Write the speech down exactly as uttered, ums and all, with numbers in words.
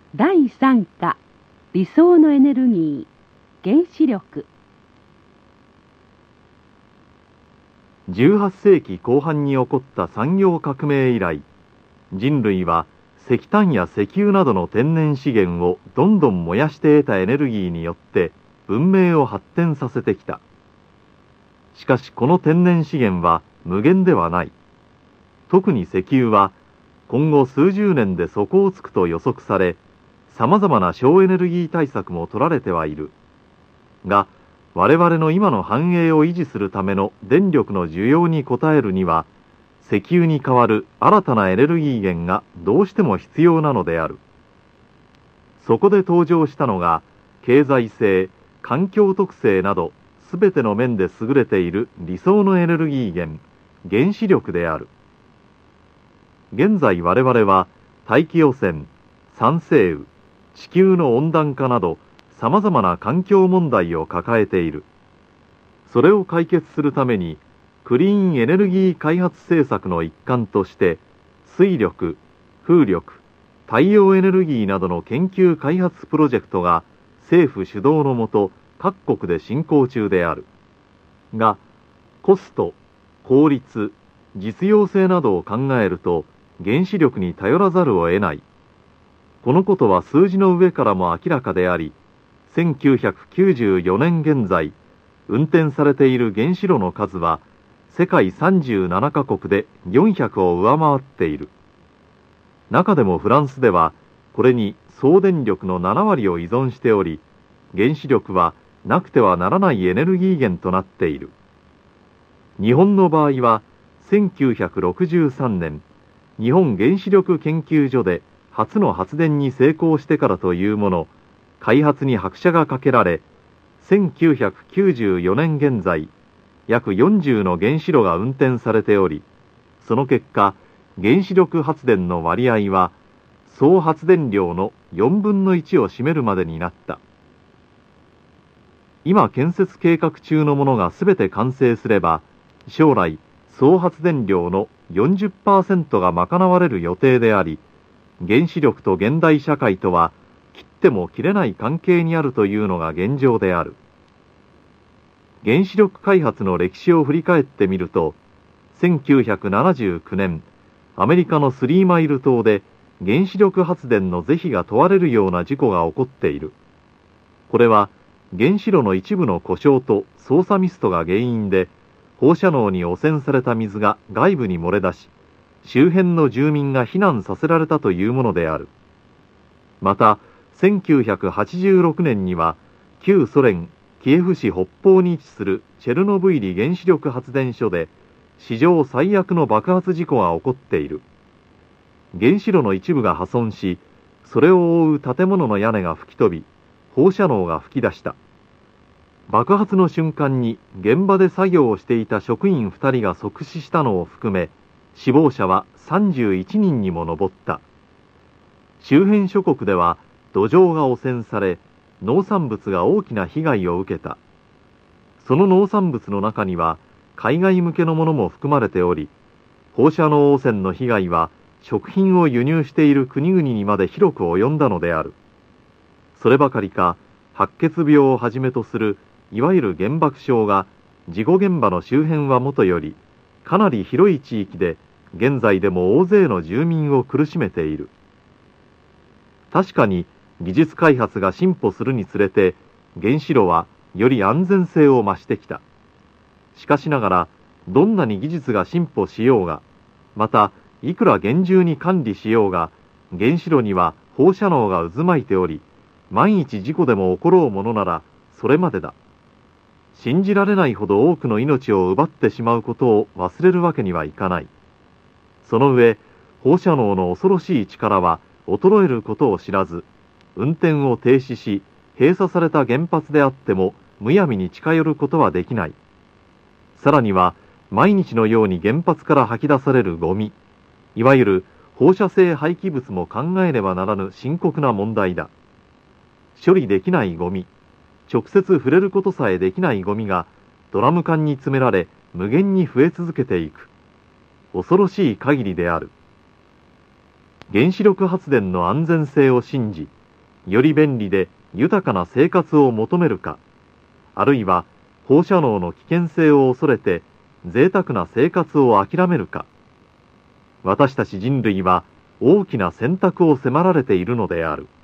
だいさん課理想のエネルギー原子力。 じゅうはっせいきこう半に起こった産業革命以来、人類は石炭や石油などの天然資源をどんどん燃やして得たエネルギーによって文明を発展させてきた。しかしこの天然資源は無限ではない。特に石油は今後数十年で底をつくと予測され、さまざまな省エネルギー対策も取られてはいる。が、我々の今の繁栄を維持するための電力の需要に応えるには、石油に代わる新たなエネルギー源がどうしても必要なのである。そこで登場したのが、経済性、環境特性など、すべての面で優れている理想のエネルギー源、原子力である。現在我々は、大気汚染、酸性雨、地球の温暖化など、さまざまな環境問題を抱えている。それを解決するために、クリーンエネルギー開発政策の一環として、水力、風力、太陽エネルギーなどの研究開発プロジェクトが政府主導のもと各国で進行中である。が、コスト、効率、実用性などを考えると原子力に頼らざるを得ない。このことは数字の上からも明らかであり、せんきゅうひゃくきゅうじゅうよねん現在、運転されている原子炉の数は世界さんじゅうななカ国でよんひゃくを上回っている。中でもフランスではこれに総電力のななわりを依存しており、原子力はなくてはならないエネルギー源となっている。日本の場合はせんきゅうひゃくろくじゅうさんねん、日本原子力研究所で初の発電に成功してからというもの、開発に拍車がかけられ、せんきゅうひゃくきゅうじゅうよねん現在、約よんじゅうの原子炉が運転されており、その結果、原子力発電の割合は、総発電量のよんぶんのいちを占めるまでになった。今建設計画中のものがすべて完成すれば、将来、総発電量の よんじゅっパーセント が賄われる予定であり、原子力と現代社会とは切っても切れない関係にあるというのが現状である。原子力開発の歴史を振り返ってみると、せんきゅうひゃくななじゅうきゅうねん、アメリカのスリーマイル島で原子力発電の是非が問われるような事故が起こっている。これは原子炉の一部の故障と操作ミストが原因で、放射能に汚染された水が外部に漏れ出し、周辺の住民が避難させられたというものである。また、せんきゅうひゃくはちじゅうろくねんには、旧ソ連キエフ市北方に位置するチェルノブイリ原子力発電所で、史上最悪の爆発事故が起こっている。原子炉の一部が破損し、それを覆う建物の屋根が吹き飛び、放射能が噴き出した。爆発の瞬間に現場で作業をしていた職員ふたりが即死したのを含め、死亡者はさんじゅういちにんにも上った。周辺諸国では土壌が汚染され、農産物が大きな被害を受けた。その農産物の中には海外向けのものも含まれており、放射能汚染の被害は食品を輸入している国々にまで広く及んだのである。そればかりか、白血病をはじめとするいわゆる原爆症が事故現場の周辺はもとよりかなり広い地域で現在でも大勢の住民を苦しめている。確かに技術開発が進歩するにつれて原子炉はより安全性を増してきた。しかしながらどんなに技術が進歩しようが、またいくら厳重に管理しようが、原子炉には放射能が渦巻いており、万一事故でも起ころうものならそれまでだ。信じられないほど多くの命を奪ってしまうことを忘れるわけにはいかない。その上、放射能の恐ろしい力は衰えることを知らず、運転を停止し、閉鎖された原発であってもむやみに近寄ることはできない。さらには、毎日のように原発から吐き出されるゴミ、いわゆる放射性廃棄物も考えねばならぬ深刻な問題だ。処理できないゴミ、直接触れることさえできないゴミがドラム缶に詰められ無限に増え続けていく。恐ろしい限りである。原子力発電の安全性を信じ、 より便利で豊かな生活を求めるか、あるいは放射能の危険性を恐れて贅沢な生活を諦めるか、私たち人類は大きな選択を迫られているのである。